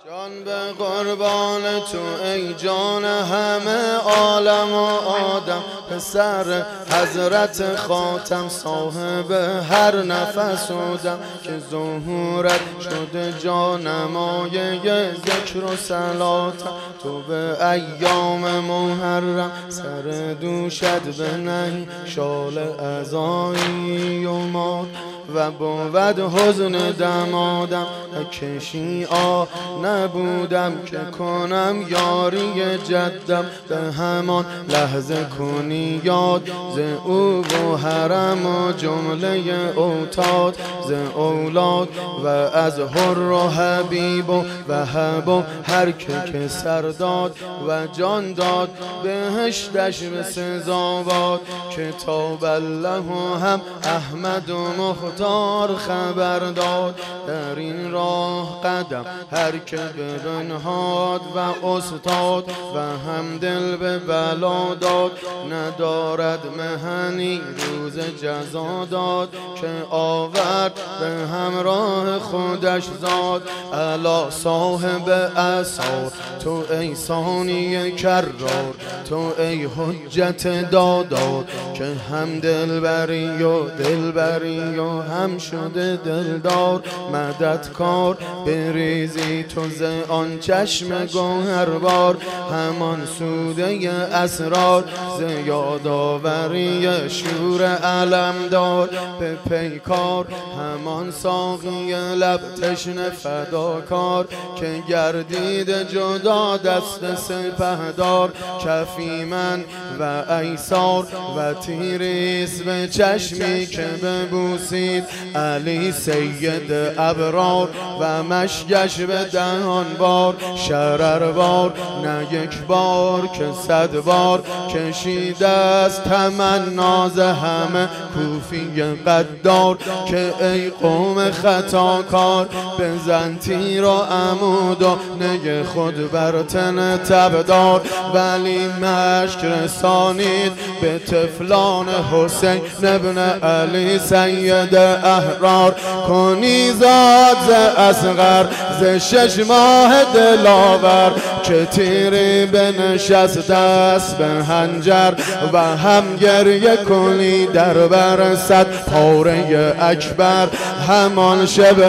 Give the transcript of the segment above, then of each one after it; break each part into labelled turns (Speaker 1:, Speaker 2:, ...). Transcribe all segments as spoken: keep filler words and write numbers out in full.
Speaker 1: جان به قربان تو ای جان همه عالم و آدم، پسر حضرت خاتم صاحب هر نفس و دم، که ظهورت شده جانمای ذکر و صلاتم. تو به ایام محرم سر دوشت به نهی شال عزایی و مات، و بود حزن دمادم کشی آ نبودم که کنم یاری جدم. به همان لحظه کنی یاد ز او و حرم و جمله اوتاد، ز اولاد و از حر و حبیب و وهب و هر که که سر داد و جان داد بهشتش به سزاواد. کتاب الله هم احمد و مختار خبر داد، در این راه قدم هر که بنهاد و استاد و هم دل به بلا داد. ندارد مهنی روز جزا داد، که آورد به همراه خودش زاد. الا صاحب اسار تو ای ثانی کرار، تو ای حجت داداد، که هم دلبری و دلبری و هم شده دلدار. مددکار بریزی تو ز آن چشم گوهربار، همان سوده اسرار ز یادآوری شور علمدار. به پیکار همان ساقی لب تشنه فداکار، که گردید جدا دست سپهدار. کفی من و ایثار و تیریس به چشمی که ببوسید علی سید ابرار، و مشگش به دهان بار شرر بار، نه یک بار که صد بار کشیده از تمنا ز همه کوفی قدار. که ای قوم خطاکار بزن تیر و عمود و نگ خود بر تن تبدار، ولی مشک رسانید به طفلان حسین ابن علی سید احرار. کنی زاد ز اصغر ز شش ماه دلاور، که تیری بنشست دست به هنجر، و هم گریه کنی در بر صد پاره اکبر. همان شبه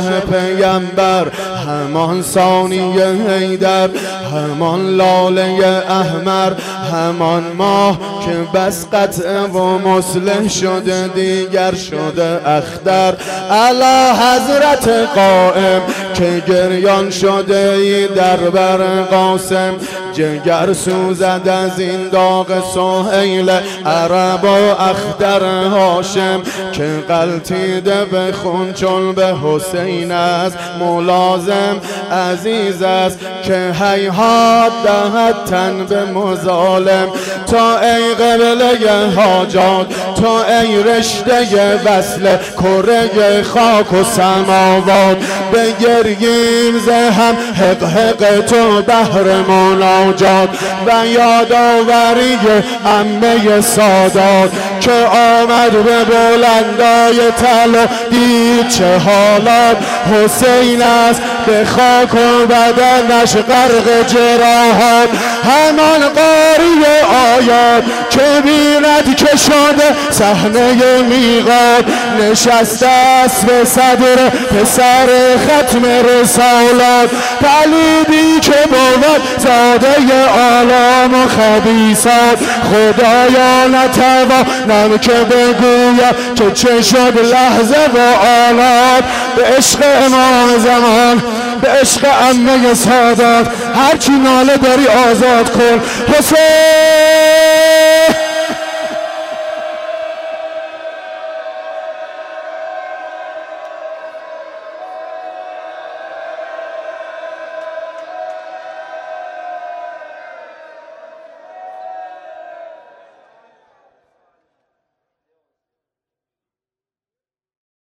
Speaker 1: پیمبر، همان ثانی حیدر، همان لاله احمر، همان ماه که بس قطع و مصلح شده دیگر شده اخضر. الا حضرت قائم که گریان شده ای در بر قاسم، جگر سوزد از این داغ سهیل عرب و اختر هاشم، که غلطیده به خون چون به حسین است ملازم. عزیز است که هیهات دهد تن به مظالم. تا ای قبله حاجات، تا ای رشته وصل کره خاک و سماوات، بگریم ز هم حق حق تو بهر مناجات، و یادآوری عمه سادات، که آمد به بلندای تل و دید چه حالات. حسین است به خاک و بدنش غرق جراحات، همان قاری آیات که بیند که شده صحنه میقات. نشسته است به صدر پسر ختم رسالات، پلیدی که بود زاده آلام و خبیثات. خدایا نتوانم که بگویم که چه شد لحظه و آلات. به عشق امام زمان، به عشق عمه سادات، هرچی ناله داری آزاد کن حسین.